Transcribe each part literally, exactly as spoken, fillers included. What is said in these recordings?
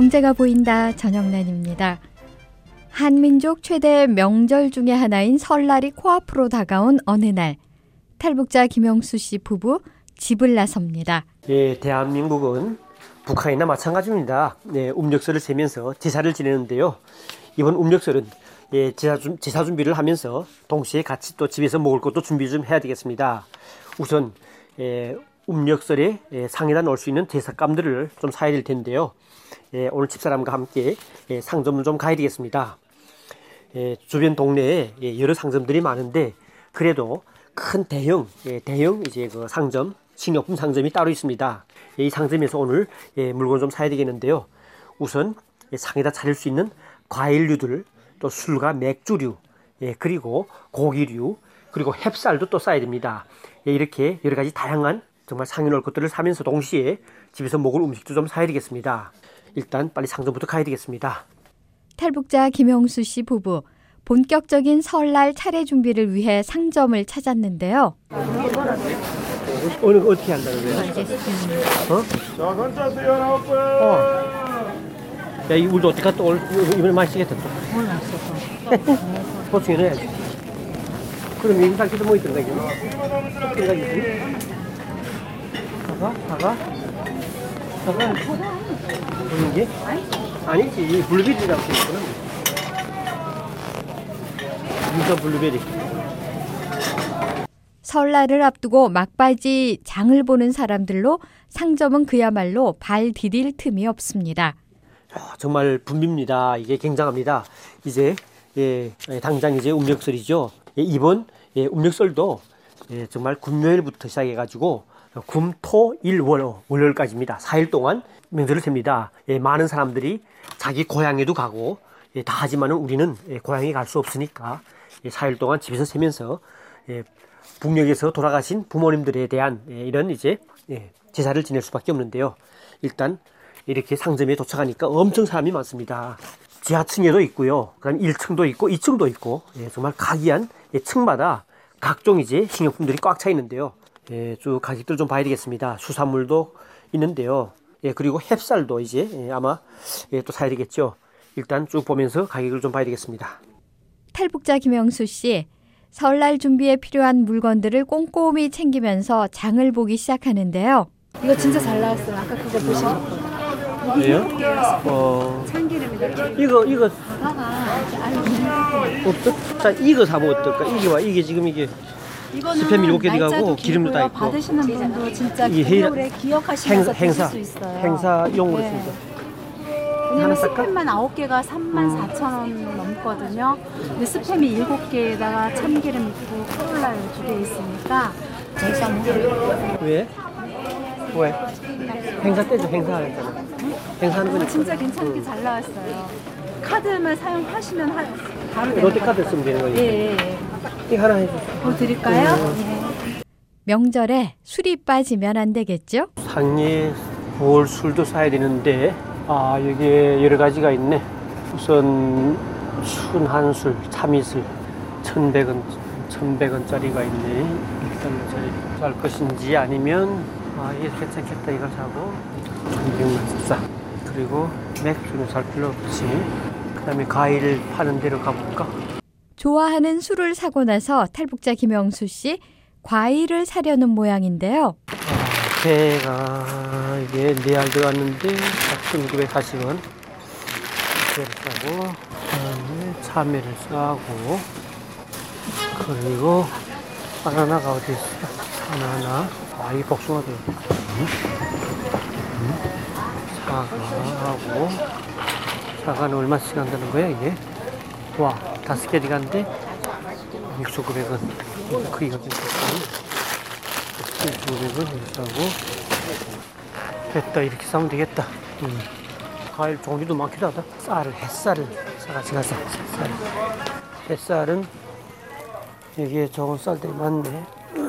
경제가 보인다. 전영란입니다. 한민족 최대 명절 중의 하나인 설날이 코앞으로 다가온 어느 날, 탈북자 김영수 씨 부부 집을 나섭니다. 예, 대한민국은 북한이나 마찬가지입니다. 네, 음력설을 세면서 제사를 지내는데요. 이번 음력설은 예, 제사, 준, 제사 준비를 하면서 동시에 같이 또 집에서 먹을 것도 준비 좀 해야 되겠습니다. 우선 예, 음력설에 예, 상에다 넣을 수 있는 제사감들을 좀 사야 될 텐데요. 예, 오늘 집사람과 함께 예, 상점을 좀 가야 되겠습니다. 예, 주변 동네에 예, 여러 상점들이 많은데 그래도 큰 대형, 예, 대형 이제 그 상점, 식료품 상점이 따로 있습니다. 예, 이 상점에서 오늘 예, 물건 좀 사야 되겠는데요. 우선 예, 상에다 차릴 수 있는 과일류들, 또 술과 맥주류, 예, 그리고 고기류, 그리고 햅쌀도 또 사야 됩니다. 예, 이렇게 여러 가지 다양한 정말 상에 넣을 것들을 사면서 동시에 집에서 먹을 음식도 좀 사야 되겠습니다. 일단 빨리 상점부터 가야 되겠습니다. 탈북자 김영수 씨 부부, 본격적인 설날 차례 준비를 위해 상점을 찾았는데요. 오늘 어떻게 한다는 거예요? 어? 자, 건짜세요, 아홉 분. 어. 야, 이 우리도 어떻게 또 오늘 이번에 맛있겠다 또. 오늘 맛있어. 보충해 넣어야지. 그럼 여기 살기도 뭐 있던가 이게? 어떤가 이게? 사과? 사과? 사과? 보는 게? 아니지, 이 블루베리라고 있거든. 유서 블루베리. 설날을 앞두고 막바지 장을 보는 사람들로 상점은 그야말로 발 디딜 틈이 없습니다. 아, 정말 붐빕니다. 이게 굉장합니다. 이제 예, 당장 이제 음력설이죠. 예, 이번 예, 음력설도 예, 정말 금요일부터 시작해가지고 금, 토, 일, 월, 월요일까지입니다. 사 일 동안 명절을 셉니다. 예, 많은 사람들이 자기 고향에도 가고 예, 다 하지만은 우리는 예, 고향에 갈 수 없으니까 예, 사 일 동안 집에서 세면서 예, 북녘에서 돌아가신 부모님들에 대한 예, 이런 이제 예, 제사를 지낼 수밖에 없는데요. 일단 이렇게 상점에 도착하니까 엄청 사람이 많습니다. 지하층에도 있고요. 그다음 일 층도 있고 이 층도 있고 예, 정말 각이한 예, 층마다 각종 이제 식료품들이 꽉 차 있는데요. 예, 쭉 가격들 좀 봐야 되겠습니다. 수산물도 있는데요. 예, 그리고 햅쌀도 이제 예, 아마 예, 또 사야 되겠죠. 일단 쭉 보면서 가격을 좀 봐야 되겠습니다. 탈북자 김영수 씨, 설날 준비에 필요한 물건들을 꼼꼼히 챙기면서 장을 보기 시작하는데요. 이거 진짜 잘 나왔어요. 아까 그거 보시면. 왜요? 어, 참기름이다. 이거 이거 사과가 없어? 자, 이거 사면 어떨까? 이게 와 이게 지금 이게 스팸 일곱 개 들어가고 기름도 다 있고. 받으시는 분도 진짜 이게 금요일에 기억하시면서 행사, 드실 수 있어요. 행사용으로 네. 쓰죠. 왜냐면 살까? 스팸만 아홉 개가 삼만 사천 원 넘거든요. 근데 스팸이 일곱 개에다가 참기름 있고 콜라 두 개 있으니까 제일 싼 거예요. 왜? 왜? 행사 때죠. 행사하잖아. 행사하는 거니까. 진짜 괜찮게 응. 잘 나왔어요. 카드만 사용하시면 하, 바로 되는 롯데카드 거예요. 쓰면 되는 거니까. 예, 예, 예. 이거 하나 해주세요. 뭐 드릴까요? 음. 예. 명절에 술이 빠지면 안 되겠죠? 상에 뭘 술도 사야 되는데 아 여기에 여러 가지가 있네. 우선 순한술, 참이슬 천백 원, 천백 원짜리가 있네. 일 달러짜리 살 것인지 아니면 아 이게 괜찮겠다 이걸 사고 천백만 싸. 그리고 맥주는 살 필요 없지. 그 다음에 과일 파는 데로 가볼까? 좋아하는 술을 사고 나서 탈북자 김영수 씨 과일을 사려는 모양인데요. 아, 배가 이게 네 알 들어갔는데 천구백사십 원. 배를 싸고 그다음에 참외를 싸고 그리고 바나나가 어디 있어? 바나나. 아, 이 복숭아도 음? 음? 사과하고 사과는 얼마씩 한다는 거야 이게? 와, 다섯 개 들어갔는데 육천구백 원. 크기가 괜찮고 칠천구백 원 이렇게 사고 됐다. 이렇게 싸면 되겠다. 음. 과일 종류도 많기도 하다. 쌀을, 햇쌀을 사가지 가자. 햇쌀. 햇쌀은 여기에 좋은 쌀들이 많네.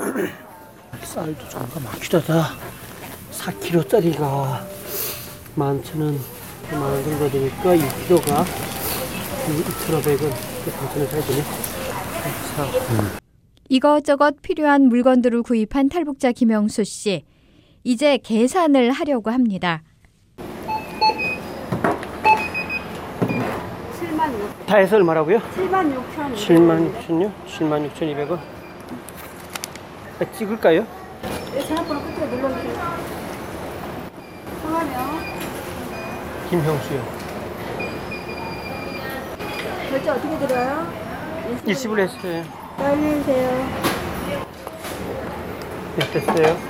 쌀도 종류가 많기도 하다. 사 킬로짜리가 만 천 원, 만 원 정도 되니까 이 킬로가 이천오백 원, 삼천 원 사야 되네. 음. 이것저것 필요한 물건들을 구입한 탈북자 김영수 씨. 이제 계산을 하려고 합니다. 다 해서 얼마라고요? 칠만 육천. 칠만 육천요? 칠만 육천이백 원. 아, 찍을까요? 네, 전화번호 끝에 눌러주세요. 성함이요? 김형수요. 결제 어떻게 드려요? 일시불 했어요. 빨리 해주세요. 네, 됐어요.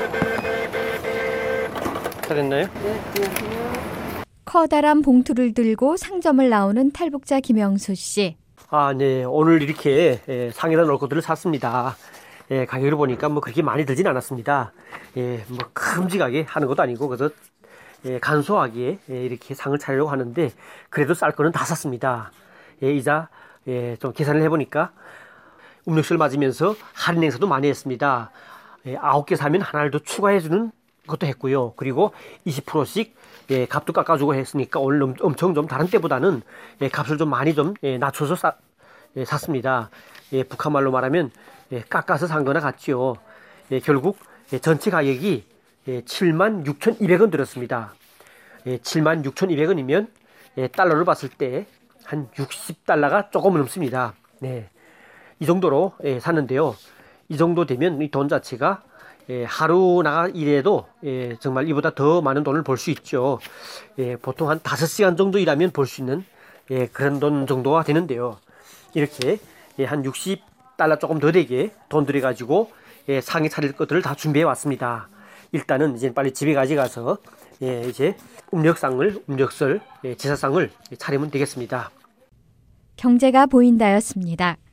다 됐나요? 네, 안녕하세요. 커다란 봉투를 들고 상점을 나오는 탈북자 김영수 씨. 아, 네. 오늘 이렇게 예, 상에다 넣을 것들을 샀습니다. 예, 가격을 보니까 뭐 그렇게 많이 들진 않았습니다. 예, 뭐 큼직하게 하는 것도 아니고 그래서 예, 간소하게 예, 이렇게 상을 차리려고 하는데 그래도 쌀 거는 다 샀습니다. 예, 이자 예, 좀 계산을 해보니까 음력설 맞으면서 할인 행사도 많이 했습니다. 예, 아홉 개 사면 하나를 더 추가해주는 것도 했고요. 그리고 이십 퍼센트씩 예, 값도 깎아주고 했으니까 오늘 엄, 엄청 좀 다른 때보다는 예, 값을 좀 많이 좀 예, 낮춰서 싸, 예, 샀습니다. 예, 북한말로 말하면 예, 깎아서 산 거나 같지요. 예, 결국 예, 전체 가격이 예, 칠만 육천이백 원 들었습니다. 예, 칠만 육천이백 원이면 예, 달러를 봤을 때 한 육십 달러가 조금 넘습니다. 네, 이 정도로 예, 샀는데요. 이 정도 되면 이 돈 자체가 예, 하루 나가 일해도 예, 정말 이보다 더 많은 돈을 벌 수 있죠. 예, 보통 한 다섯 시간 정도 일하면 벌 수 있는 예, 그런 돈 정도가 되는데요. 이렇게 예, 한 육십 달러 조금 더 되게 돈 들여가지고 예, 상에 차릴 것들을 다 준비해 왔습니다. 일단은 이제 빨리 집에 가져가서 예, 이제 음력상을, 음력설, 예, 제사상을 차리면 되겠습니다. 경제가 보인다였습니다.